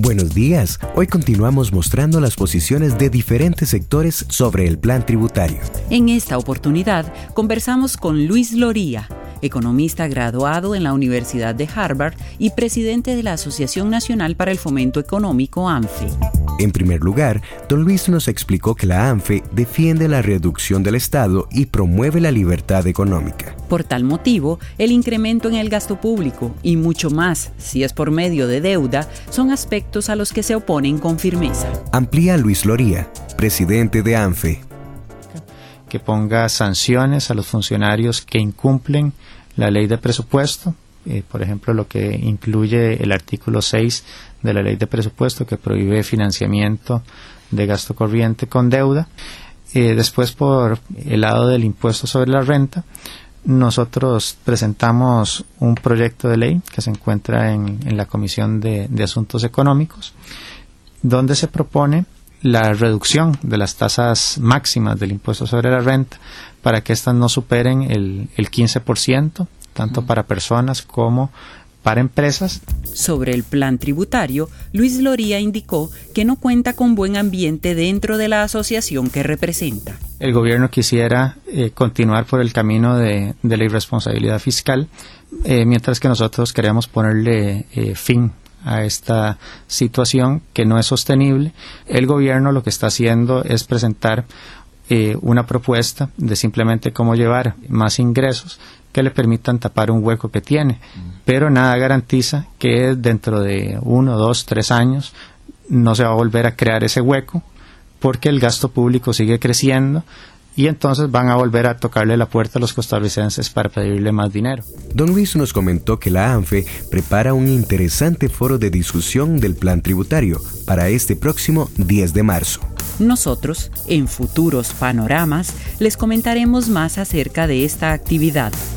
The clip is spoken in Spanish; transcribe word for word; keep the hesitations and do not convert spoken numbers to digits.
Buenos días. Hoy continuamos mostrando las posiciones de diferentes sectores sobre el plan tributario. En esta oportunidad conversamos con Luis Loría, economista graduado en la Universidad de Harvard y presidente de la Asociación Nacional para el Fomento Económico, ANFE. En primer lugar, don Luis nos explicó que la ANFE defiende la reducción del Estado y promueve la libertad económica. Por tal motivo, el incremento en el gasto público y mucho más, si es por medio de deuda, son aspectos a los que se oponen con firmeza. Amplía Luis Loría, presidente de ANFE. Que ponga sanciones a los funcionarios que incumplen la ley de presupuesto, eh, por ejemplo, lo que incluye el artículo seis de la ley de presupuesto que prohíbe financiamiento de gasto corriente con deuda. Eh, después, por el lado del impuesto sobre la renta, nosotros presentamos un proyecto de ley que se encuentra en, en la Comisión de, de Asuntos Económicos, donde se propone la reducción de las tasas máximas del impuesto sobre la renta para que éstas no superen el, el quince por ciento, tanto para personas como para empresas. Sobre el plan tributario, Luis Loría indicó que no cuenta con buen ambiente dentro de la asociación que representa. El gobierno quisiera eh, continuar por el camino de, de la irresponsabilidad fiscal, eh, mientras que nosotros queremos ponerle eh, fin a esta situación que no es sostenible. El gobierno lo que está haciendo es presentar eh, una propuesta de simplemente cómo llevar más ingresos que le permitan tapar un hueco que tiene, pero nada garantiza que dentro de uno, dos, tres años no se va a volver a crear ese hueco, porque el gasto público sigue creciendo y entonces van a volver a tocarle la puerta a los costarricenses para pedirle más dinero. Don Luis nos comentó que la ANFE prepara un interesante foro de discusión del plan tributario para este próximo diez de marzo. Nosotros, en futuros panoramas, les comentaremos más acerca de esta actividad.